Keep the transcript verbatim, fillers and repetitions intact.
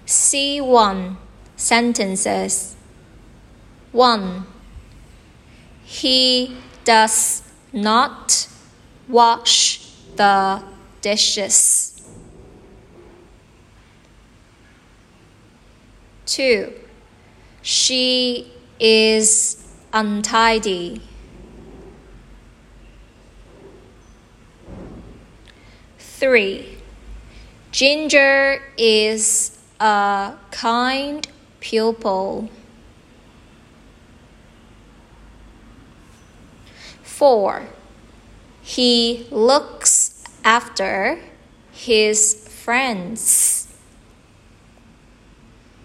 C one. Sentences. one. He does not wash the dishes. two. She is untidy. three. Ginger is a kind pupil. four. He looks after his friends.